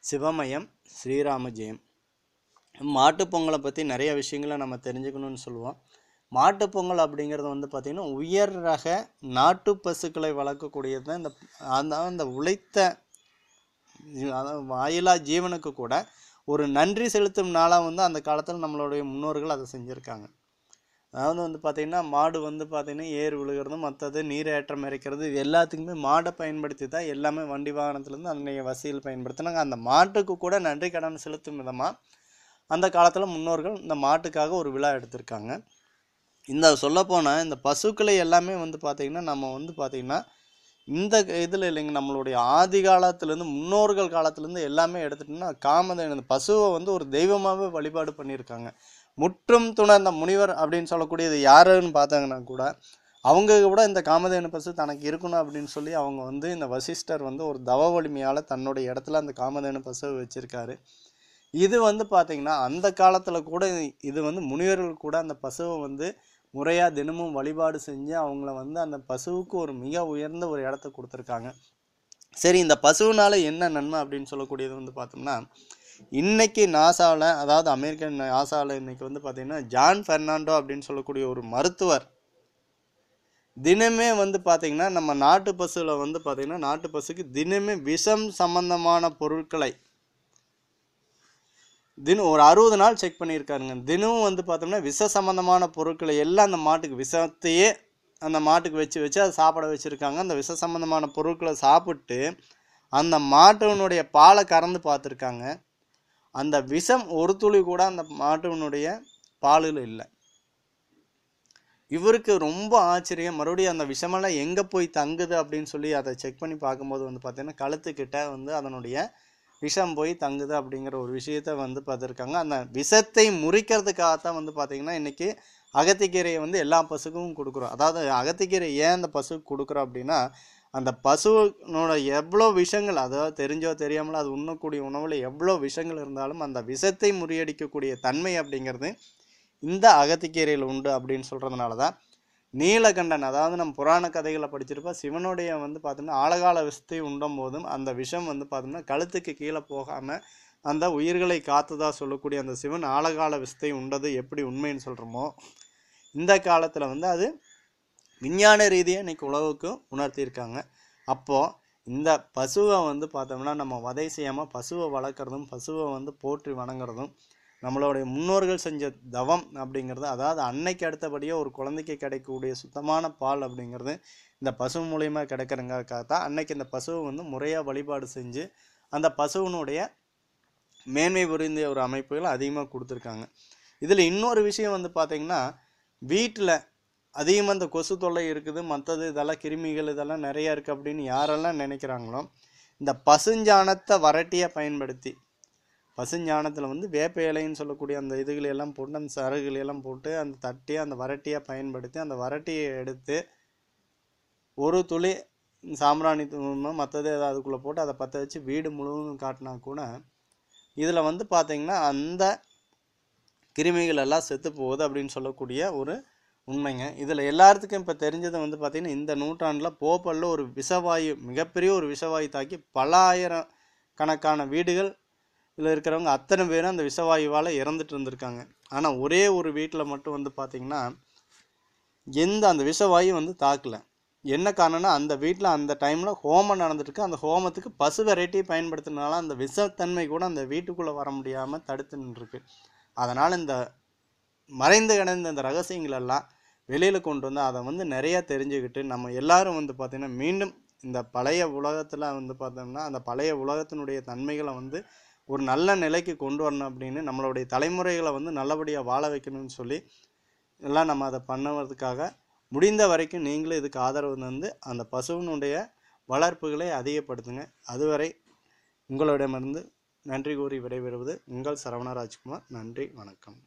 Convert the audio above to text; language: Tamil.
சிவமயம் ஸ்ரீராம ஜெயம். மாட்டுப்பொங்கலை பற்றி நிறைய விஷயங்களை நம்ம தெரிஞ்சுக்கணும்னு சொல்லுவோம். மாட்டுப்பொங்கல் அப்படிங்கிறது வந்து பார்த்திங்கன்னா உயர் ரக நாட்டு பசுக்களை வளர்க்கக்கூடியது தான். அந்த உழைத்த வாயிலா ஜீவனுக்கு கூட ஒரு நன்றி செலுத்தும் நாளாக வந்து அந்த காலத்தில் நம்மளுடைய முன்னோர்கள் அதை செஞ்சுருக்காங்க. அதாவது வந்து பார்த்திங்கன்னா மாடு வந்து பார்த்திங்கன்னா ஏர் விழுகிறது, மற்றது நீரேற்றம் இறைக்கிறது, இது எல்லாத்துக்குமே மாடை பயன்படுத்தி தான் எல்லாமே வண்டி வாகனத்துலேருந்து அன்றைய வசதியில் பயன்படுத்தினாங்க. அந்த மாட்டுக்கு கூட நன்றி கடன் செலுத்தும் விதமாக அந்த காலத்தில் முன்னோர்கள் இந்த மாட்டுக்காக ஒரு விழா எடுத்திருக்காங்க. இந்த சொல்லப்போனால் இந்த பசுக்களை எல்லாமே வந்து பார்த்திங்கன்னா நம்ம வந்து பார்த்திங்கன்னா இந்த இதில் இல்லைங்க, நம்மளுடைய ஆதி காலத்துலேருந்து முன்னோர்கள் காலத்துலேருந்து எல்லாமே எடுத்துட்டோம்னா காமதேனு பசுவை வந்து ஒரு தெய்வமாகவே வழிபாடு பண்ணியிருக்காங்க. முற்றும் துணர்ந்த முனிவர் அப்படின்னு சொல்லக்கூடியது யாருன்னு பார்த்தாங்கன்னா கூட அவங்க கூட இந்த காமதேனு பசு தனக்கு இருக்கணும் அப்படின்னு சொல்லி அவங்க வந்து இந்த வசிஷ்டர் வந்து ஒரு தவ வலிமையால் தன்னுடைய இடத்துல அந்த காமதேனு பசுவை வச்சுருக்காரு. இது வந்து பார்த்திங்கன்னா அந்த காலத்தில் கூட இது வந்து முனிவர்கள் கூட அந்த பசுவை வந்து முறையாக தினமும் வழிபாடு செஞ்சு அவங்கள வந்து அந்த பசுவுக்கு ஒரு மிக உயர்ந்த ஒரு இடத்த கொடுத்துருக்காங்க. சரி, இந்த பசுவினால என்ன நன்மை அப்படின்னு சொல்லக்கூடியது வந்து பார்த்தோம்னா இன்னைக்கு நாசாவில், அதாவது அமெரிக்கன் நாசாவில் இன்னைக்கு வந்து பார்த்திங்கன்னா ஜான் பெர்னாண்டோ அப்படின்னு சொல்லக்கூடிய ஒரு மருத்துவர் தினமே வந்து பார்த்திங்கன்னா நம்ம நாட்டு பசுவில் வந்து பார்த்திங்கன்னா நாட்டு பசுக்கு தினமே விஷம் சம்பந்தமான பொருட்களை தினம் ஒரு 60 நாள் செக் பண்ணியிருக்காருங்க. தினமும் வந்து பார்த்தோம்னா விஷ சம்பந்தமான பொருட்களை எல்லாம் அந்த மாட்டுக்கு விஷத்தையே அந்த மாட்டுக்கு வச்சு அதை சாப்பிட வச்சுருக்காங்க. அந்த விஷ சம்பந்தமான பொருட்களை சாப்பிட்டு அந்த மாட்டினுடைய பாலை கறந்து பார்த்துருக்காங்க. அந்த விஷம் ஒரு துளி கூட அந்த மாட்டினுடைய பாலில் இல்லை. இவருக்கு ரொம்ப ஆச்சரியம். மறுபடியும் அந்த விஷமெல்லாம் எங்கே போய் தங்குது அப்படின்னு சொல்லி அதை செக் பண்ணி பார்க்கும்போது வந்து பார்த்தீங்கன்னா கழுத்துக்கிட்ட வந்து அதனுடைய விஷம் போய் தங்குது அப்படிங்கிற ஒரு விஷயத்த வந்து பார்த்துருக்காங்க. அந்த விஷத்தை முறிக்கிறதுக்காகத்தான் வந்து பார்த்திங்கன்னா இன்றைக்கி அகத்திக்கீரையை வந்து எல்லா பசுக்கும் கொடுக்குறோம். அதாவது அகத்திக்கீரை ஏன் அந்த பசுக்கு கொடுக்குறோம் அப்படின்னா அந்த பசுனோட எவ்வளோ விஷங்கள், அதாவது தெரிஞ்சோ தெரியாமலோ அது உண்ணக்கூடிய உணவில் எவ்வளோ விஷங்கள் இருந்தாலும் அந்த விஷத்தை முறியடிக்கக்கூடிய தன்மை அப்படிங்கிறது இந்த அகத்திக்கீரையில் உண்டு அப்படின்னு சொல்கிறதுனால தான் நீலகண்டன், அதாவது நம்ம புராண கதைகளை படிச்சிருப்போம், சிவனுடைய வந்து பார்த்தோம்னா ஆழகால விஷத்தை உண்டும் போதும் அந்த விஷம் வந்து பார்த்தோம்னா கழுத்துக்கு கீழே போகாமல் அந்த உயிர்களை காத்துதா சொல்லக்கூடிய அந்த சிவன் ஆழகால விஷத்தை உண்டது எப்படி உண்மைன்னு சொல்கிறோமோ இந்த காலத்தில் வந்து அது விஞ்ஞான ரீதியாக இன்றைக்கி உலகுக்கு உணர்த்தியிருக்காங்க. அப்போது இந்த பசுவை வந்து பார்த்தோம்னா நம்ம வதை செய்யாமல் பசுவை வளர்க்குறதும் பசுவை வந்து போற்றி வணங்குறதும் நம்மளுடைய முன்னோர்கள் செஞ்ச தவம் அப்படிங்கிறது, அதாவது அன்னைக்கு அடுத்தபடியே ஒரு குழந்தைக்கு கிடைக்கக்கூடிய சுத்தமான பால் அப்படிங்கிறது இந்த பசு மூலியமாக கிடைக்கிறங்கிறதுக்காக தான் அன்னைக்கு இந்த பசுவை வந்து முறையாக வழிபாடு செஞ்சு அந்த பசுவினுடைய மேன்மை புரிந்த ஒரு அமைப்புகள் அதிகமாக கொடுத்துருக்காங்க. இதில் இன்னொரு விஷயம் வந்து பார்த்திங்கன்னா வீட்டில் அதிகமாக இந்த கொசு தொல்லை இருக்குது, மற்றது இதெல்லாம் கிருமிகள் இதெல்லாம் நிறையா இருக்குது அப்படின்னு யாரெல்லாம் நினைக்கிறாங்களோ இந்த பசுஞ்சாணத்தை வரட்டியாக பயன்படுத்தி, பசுஞ்சாணத்தில் வந்து வேப்ப இலைன்னு சொல்லக்கூடிய அந்த இதுகளெல்லாம் போட்டு அந்த சருகுகளெல்லாம் போட்டு அந்த தட்டியை அந்த வரட்டியாக பயன்படுத்தி அந்த வரட்டியை எடுத்து ஒரு துளி சாம்பிராணி மற்றது ஏதாவது அதுக்குள்ளே போட்டு அதை பற்ற வச்சு வீடு முழுவதும் காட்டினா கூட இதில் வந்து பார்த்திங்கன்னா அந்த கிருமிகள் எல்லாம் செத்து போகுது அப்படின்னு சொல்லக்கூடிய ஒரு உண்மைங்க. இதில் எல்லாத்துக்கும் இப்போ தெரிஞ்சது வந்து பார்த்திங்கன்னா இந்த நூற்றாண்டில் போப்பலில் ஒரு விஷவாயு, மிகப்பெரிய ஒரு விஷவாயு தாக்கி பல ஆயிரம் கணக்கான வீடுகள் இதில் இருக்கிறவங்க அத்தனை பேரும் அந்த விஷவாயுவால் இறந்துட்டு இருந்திருக்காங்க. ஆனால் ஒரே ஒரு வீட்டில் மட்டும் வந்து பார்த்திங்கன்னா அந்த விஷவாயு வந்து தாக்கலை. என்ன காரணம்னா அந்த வீட்டில் அந்த டைமில் ஹோமம் நடந்துட்டுருக்கு. அந்த ஹோமத்துக்கு பசு வெரைட்டி பயன்படுத்தினால அந்த விஷத்தன்மை கூட அந்த வீட்டுக்குள்ளே வர முடியாமல் தடுத்து நின்றுருக்கு. அதனால் இந்த மறைந்து கிடந்த இந்த ரகசியங்கள் எல்லாம் வெளியில் கொண்டு வந்து அதை வந்து நிறையா தெரிஞ்சுக்கிட்டு நம்ம எல்லாரும் வந்து பார்த்திங்கன்னா மீண்டும் இந்த பழைய உலகத்தில் வந்து பார்த்தோம்னா அந்த பழைய உலகத்தினுடைய தன்மைகளை வந்து ஒரு நல்ல நிலைக்கு கொண்டு வரணும் அப்படின்னு நம்மளுடைய தலைமுறைகளை வந்து நல்லபடியாக வாழ வைக்கணும்னு சொல்லி எல்லாம் நம்ம அதை பண்ணுவதற்காக முடிந்த வரைக்கும் நீங்களும் இதுக்கு ஆதரவு தந்து அந்த பசுவினுடைய வளர்ப்புகளை அதிகப்படுத்துங்க. அதுவரை உங்களிடமிருந்து நன்றி கூறி விடைபெறுவது உங்கள் சரவண ராஜ்குமார். நன்றி, வணக்கம்.